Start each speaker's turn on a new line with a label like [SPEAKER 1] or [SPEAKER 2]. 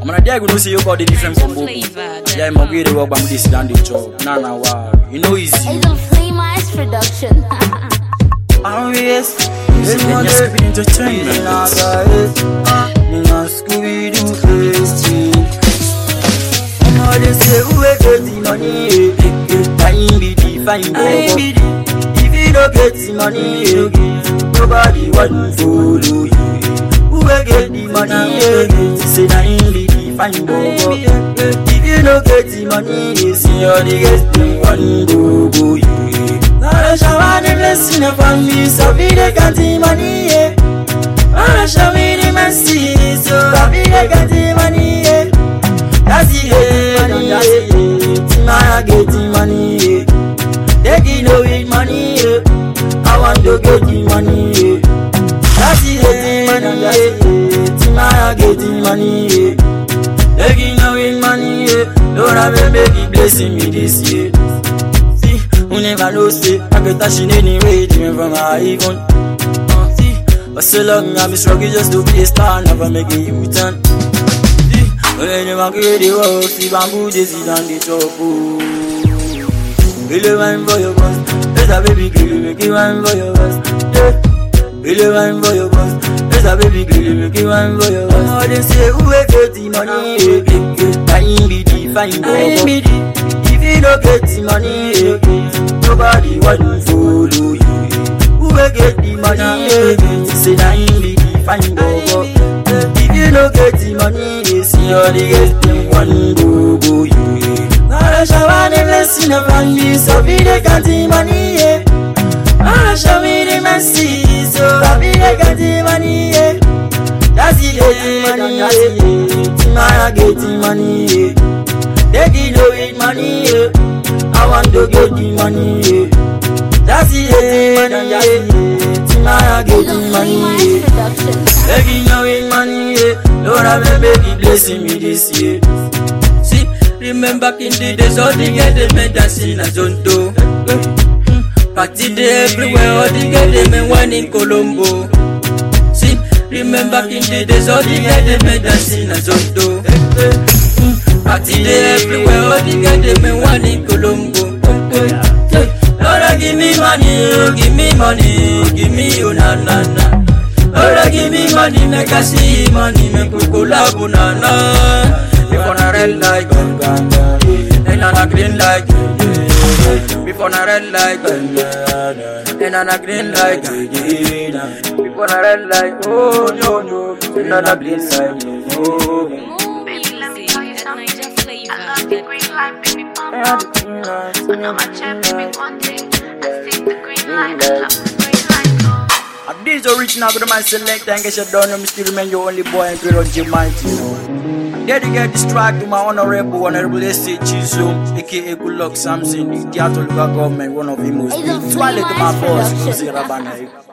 [SPEAKER 1] I'm gonna dare go see you got the different from Bobo. Yeah, I'm gonna work by this down the job. Nah, wow. You know easy.
[SPEAKER 2] It's a Flame's production.
[SPEAKER 1] Always, this is what Scooby Entertainment. Scooby-Doo they say who get the money, time be defined. If you don't get the money, nobody want to follow you. Who get the money, say time be defined. If you don't get the money, see all the guests they want to go you. Now shower the blessing upon me, so be the get the money. Now show me the mercy, so be the get the money. That's it, I get the money. They give away money. I want to get the money. That's it, I get the money. They give away money. Lord, I will make it blessing me this year. See, who never knows it. I get touching anyway, even from my even. See, but so long I've been struggling just to be a star, never make a U-turn. When you want to get the world, see bamboo, they sit on the top. Will you wine for your boss? There's a baby girl, make you wine for your boss. Will you wine for your boss? There's a baby girl, make you wine for your boss. Oh, they say, who will get the money? Time be defined. If you don't get the money, nobody want to follow you. Who will get the money? Say, time be defined. If you don't get the money, see all the guests them want to go you. Now shower the blessing upon me, so be the get the money. Now show me the mercy, so be the get the money. That's the money, I get the money. They give away money, I want to get the money. That's the money, I get the money. Begging away money, Lord, I will make it blessing me this year. See, remember in the days, all the girls they made dancing as on do. Party day everywhere, all the girls they made one in Colombo. See, remember in the days, all the girls they made dancing as on do. Party day everywhere, all the girls they made one in Colombo. Lord, give me money, give me money, give me oh na na na. Lord, give me money, make I see money, make we collab banana. Before I red like and I green like. Before I red like and I green like. Before I red like oh no no, and I green like oh.
[SPEAKER 3] Baby, let me tell you something. I love the green light, baby, pump up. I know my chair, baby, one day. I see the green light, I love the green light.
[SPEAKER 1] This original with my select and get you done. I'm still remain your only boy and girl on G-Mighty, you know. Dedicate this track to my honorable S.A. Chizo, aka Good Luck Samson, the Theatre Local Government, one of the most. Twilight to my boss, Jose Rabana.